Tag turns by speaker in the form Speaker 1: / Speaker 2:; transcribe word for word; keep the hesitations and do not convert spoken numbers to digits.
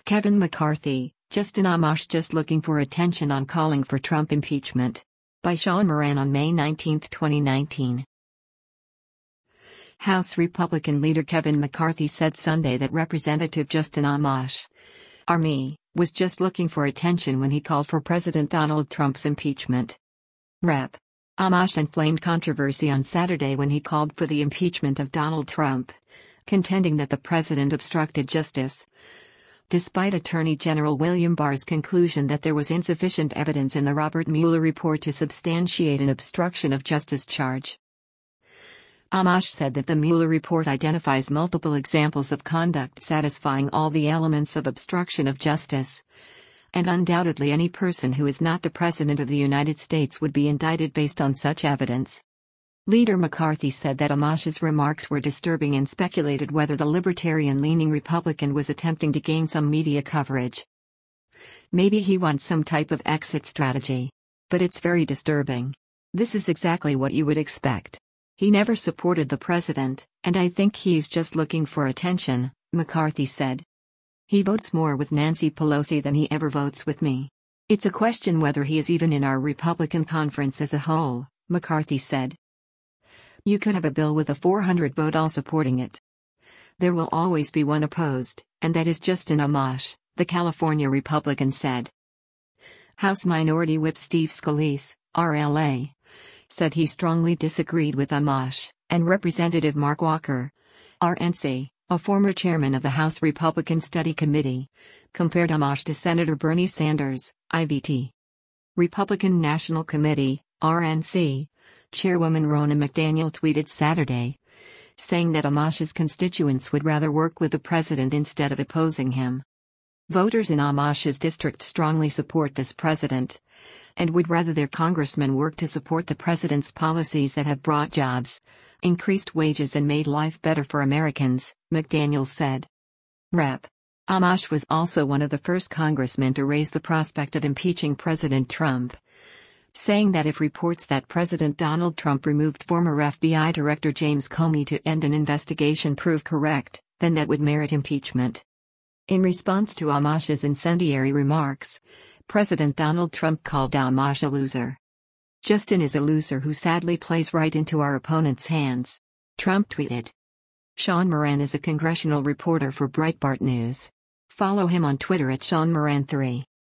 Speaker 1: Kevin McCarthy, Justin Amash just looking for attention on calling for Trump impeachment. By Sean Moran on May nineteenth, twenty nineteen. House Republican leader Kevin McCarthy said Sunday that Representative Justin Amash, R M, was just looking for attention when he called for President Donald Trump's impeachment. Rep. Amash inflamed controversy on Saturday when he called for the impeachment of Donald Trump, contending that the president obstructed justice. Despite Attorney General William Barr's conclusion that there was insufficient evidence in the Robert Mueller report to substantiate an obstruction of justice charge. Amash said that the Mueller report identifies multiple examples of conduct satisfying all the elements of obstruction of justice, and undoubtedly any person who is not the President of the United States would be indicted based on such evidence. Leader McCarthy said that Amash's remarks were disturbing and speculated whether the libertarian-leaning Republican was attempting to gain some media coverage. Maybe he wants some type of exit strategy. But it's very disturbing. This is exactly what you would expect. He never supported the president, and I think he's just looking for attention, McCarthy said. He votes more with Nancy Pelosi than he ever votes with me. It's a question whether he is even in our Republican conference as a whole, McCarthy said. You could have a bill with a four hundred vote all supporting it. There will always be one opposed, and that is Justin Amash, the California Republican said. House Minority Whip Steve Scalise, R L A, said he strongly disagreed with Amash, and Representative Mark Walker, R N C, a former chairman of the House Republican Study Committee, compared Amash to Senator Bernie Sanders, I V T. Republican National Committee, R N C, Chairwoman Ronna McDaniel tweeted Saturday, saying that Amash's constituents would rather work with the president instead of opposing him. Voters in Amash's district strongly support this president, and would rather their congressmen work to support the president's policies that have brought jobs, increased wages and made life better for Americans, McDaniel said. Rep. Amash was also one of the first congressmen to raise the prospect of impeaching President Trump, saying that if reports that President Donald Trump removed former F B I Director James Comey to end an investigation prove correct, then that would merit impeachment. In response to Amash's incendiary remarks, President Donald Trump called Amash a loser. Justin is a loser who sadly plays right into our opponent's hands, Trump tweeted. Sean Moran is a congressional reporter for Breitbart News. Follow him on Twitter at Sean Moran three.